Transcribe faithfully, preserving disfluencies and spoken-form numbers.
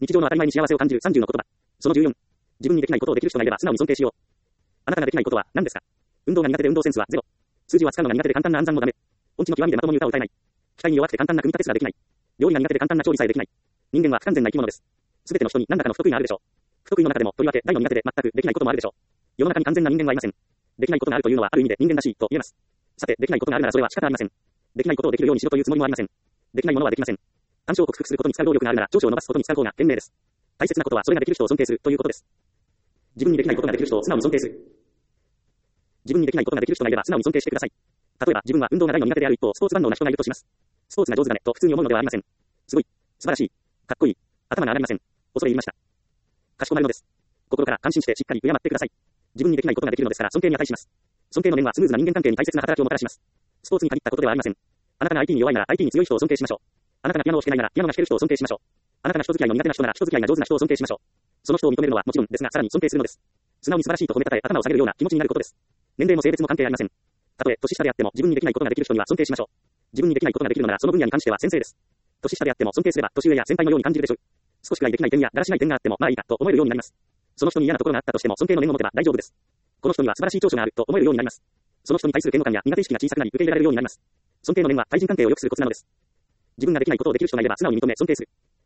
日常の当たり前に幸せを感じるさんじゅうの言葉。そのじゅうよん。自分にできないことをできる人がいれば素直に尊敬しよう。あなたができないことは何ですか？運動が苦手で運動センスはゼロ。数字は使うのが苦手で簡単な暗算もダメ。音痴の極みでまともに歌を歌えない。機械に弱くて簡単な組み立てすらできない。料理が苦手で簡単な調理さえできない。人間は不完全な生き物です。すべての人に何らかの不得意があるでしょう。不得意の中でもとりわけ大の苦手で全くできないこともあるでしょう。世の中に完全な人間はいません。できないことがあるというのはある意味で人間らしいと言えます。さて、できないことがあるならそれは仕方ありません。できないことをできるようにしろというつもりもありません。できないものはできません。短所を克服することに使う労力があるなら長所を伸ばすことに使う方が賢明です。大切なことはそれができる人を尊敬するということです。自分にできないことができる人を素直に尊敬する。自分にできないことができる人がいれば素直に尊敬してください。例えば自分は運動が大の苦手である一方、スポーツ万能な人がいるとします。スポーツが上手だねと普通に思うのではありません。すごい、素晴らしい、かっこいい、頭が上がりません。恐れ入りました。かしこまるのです。心から感心してしっかり敬ってください。自分にできないことができるのですから尊敬に値します。尊敬の念はスムーズな人間関係に大切な働きをもたらします。スポーツに限ったことではありません。あなたが アイティー に弱いなら アイティー に強い人を尊敬しましょう。あなたがピアノを弾けないならピアノが弾ける人を尊敬しましょう。あなたが人付き合いの苦手な人なら人付き合いが上手な人を尊敬しましょう。その人を認めるのはもちろんですが、さらに尊敬するのです。素直に素晴らしいと褒めたたえ頭を下げるような気持ちになることです。年齢も性別も関係ありません。たとえ年下であっても自分にできないことができる人には尊敬しましょう。自分にできないことができるのならその分野に関しては先生です。年下であっても尊敬すれば年上や先輩のように感じるでしょう。少しくらいできない点やだらしない点があってもまあいいかと思えるようになります。その人に嫌なところがあったとしても尊敬の念を持てば大丈夫です。この人には素晴らしい長所があると思えるようになります。その人に対する嫌悪感や苦手意識が小さくなり受け入れられるようになります。尊敬の念は対人関係を良くするコツなのです。自分ができないことをできる人がいれば素直に認め尊敬する。